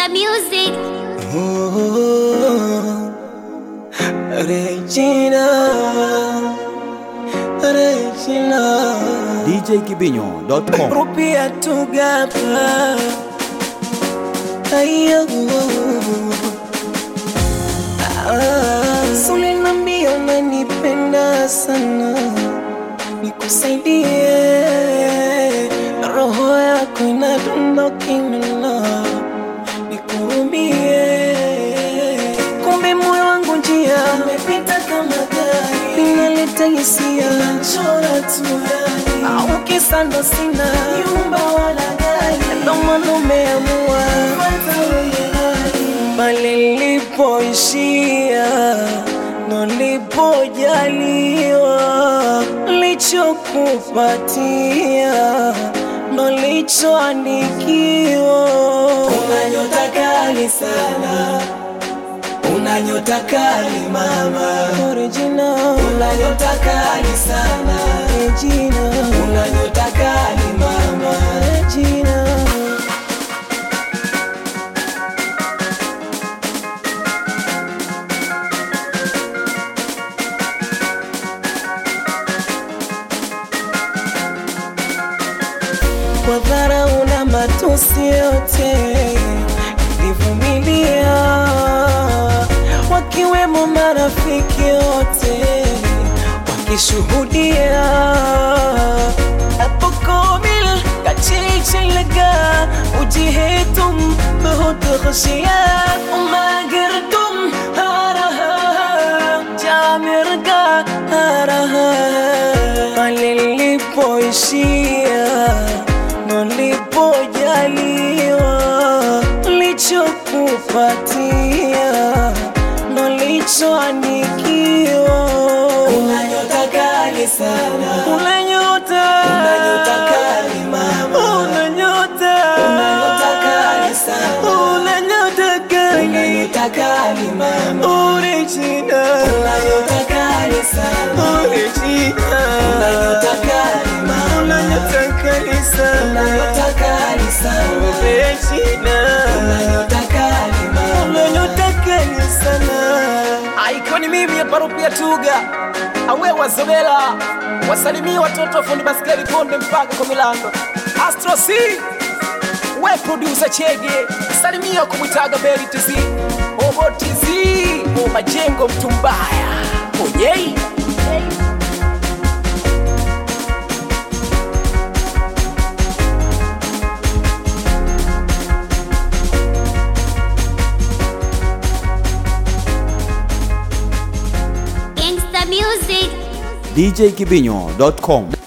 Gangsta music. Regina, DJKibinyo.com. Rupia tugapa. Ayo. Suli nambia unanipenda sana, nikusaidie. Roho yako inadondoka inala, nikuhurumie. Kumbe moyo wangu njia umepita kama gari, inaleta hisia nachora tu yani. Au kisa ndo sina nyumba wala gari, ndo maana umeamua kufuata wewe hali. Pale nilipoishia ndo nilipojaliwa, nilichokupatia ndo nilichoandikiwa. Una nyota kali sana, una nyota kali mama Original. Una nyota kali sana Regina, una nyota kali mama Regina. Kwa dharau na matusi yote nilivumilia, wakiwemo marafiki wote wakishuhudia. Apoko bil kachiche laga ujihe tum bahut khushiya, magar tum haraha jamir ka haraha. Pale nilipoishia ndo nilipojaliwa, nilichokupatia ndo nilichoandikiwa. Una nyota kali sana, una nyota kali mama, una nyota kali sana, una nyota kali mama Original. Una nyota kali sana Original, una nyota kali mama, una nyota kali sana, una nyota kali sana Regina. Una nyota kali mama, una nyota kali sana. Aikoni mimi hapa Rupia Tuga, awe wazobela, wasalimia watoto fundi baskeli Konde mpaka kwa Milando. Astro C, we producer Chege, salimia kumwitaga Beri TZ, Obo TZ, o Majengo mtu mbaya, oyei. Gangsta music. DJKibinyo.com.